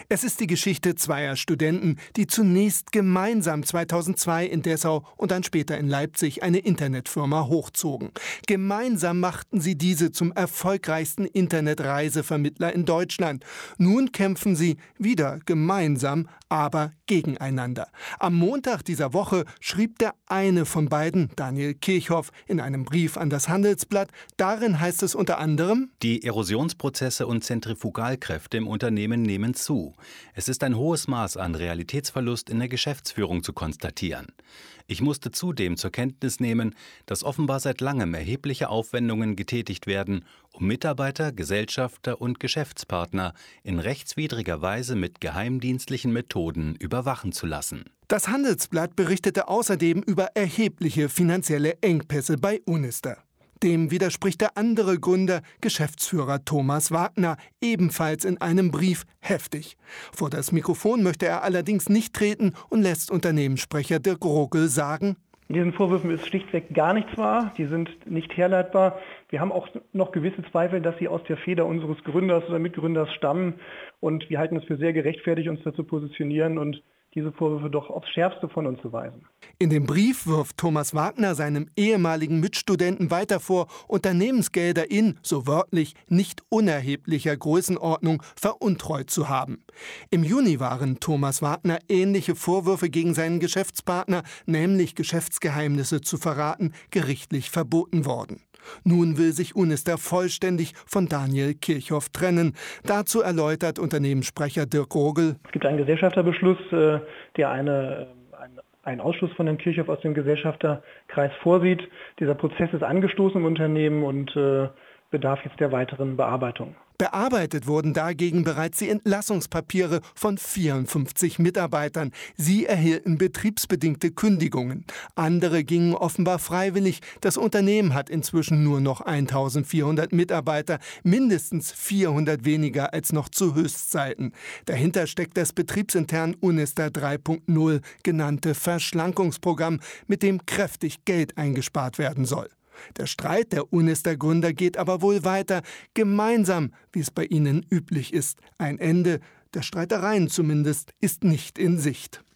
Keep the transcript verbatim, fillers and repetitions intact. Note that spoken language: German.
Es ist die Geschichte zweier Studenten, die zunächst gemeinsam zweitausendzwei in Dessau und dann später in Leipzig eine Internetfirma hochzogen. Gemeinsam machten sie diese zum erfolgreichsten Internetreisevermittler in Deutschland. Nun kämpfen sie wieder gemeinsam, aber gegeneinander. Am Montag dieser Woche schrieb der eine von beiden, Daniel Kirchhoff, in einem Brief an das Handelsblatt. Darin heißt es unter anderem: Die Erosionsprozesse und Zentrifugalkräfte im Unternehmen nehmen zu. Es ist ein hohes Maß an Realitätsverlust in der Geschäftsführung zu konstatieren. Ich musste zudem zur Kenntnis nehmen, dass offenbar seit langem erhebliche Aufwendungen getätigt werden, um Mitarbeiter, Gesellschafter und Geschäftspartner in rechtswidriger Weise mit geheimdienstlichen Methoden überwachen zu lassen. Das Handelsblatt berichtete außerdem über erhebliche finanzielle Engpässe bei Unister. Dem widerspricht der andere Gründer, Geschäftsführer Thomas Wagner, ebenfalls in einem Brief heftig. Vor das Mikrofon möchte er allerdings nicht treten und lässt Unternehmenssprecher Dirk Rogel sagen: In diesen Vorwürfen ist schlichtweg gar nichts wahr, die sind nicht herleitbar. Wir haben auch noch gewisse Zweifel, dass sie aus der Feder unseres Gründers oder Mitgründers stammen, und wir halten es für sehr gerechtfertigt, uns dazu positionieren und diese Vorwürfe doch aufs Schärfste von uns zu weisen. In dem Brief wirft Thomas Wagner seinem ehemaligen Mitstudenten weiter vor, Unternehmensgelder in, so wörtlich, nicht unerheblicher Größenordnung veruntreut zu haben. Im Juni waren Thomas Wagner ähnliche Vorwürfe gegen seinen Geschäftspartner, nämlich Geschäftsgeheimnisse zu verraten, gerichtlich verboten worden. Nun will sich Unister vollständig von Daniel Kirchhoff trennen. Dazu erläutert Unternehmenssprecher Dirk Rogel: Es gibt einen Gesellschafterbeschluss, der eine, einen Ausschluss von Herrn Kirchhoff aus dem Gesellschafterkreis vorsieht. Dieser Prozess ist angestoßen im Unternehmen und bedarf jetzt der weiteren Bearbeitung. Bearbeitet wurden dagegen bereits die Entlassungspapiere von vierundfünfzig Mitarbeitern. Sie erhielten betriebsbedingte Kündigungen. Andere gingen offenbar freiwillig. Das Unternehmen hat inzwischen nur noch eintausendvierhundert Mitarbeiter, mindestens vierhundert weniger als noch zu Höchstzeiten. Dahinter steckt das betriebsintern Unister drei Punkt null genannte Verschlankungsprogramm, mit dem kräftig Geld eingespart werden soll. Der Streit der Unister-Gründer geht aber wohl weiter, gemeinsam, wie es bei ihnen üblich ist. Ein Ende, der Streitereien zumindest, ist nicht in Sicht.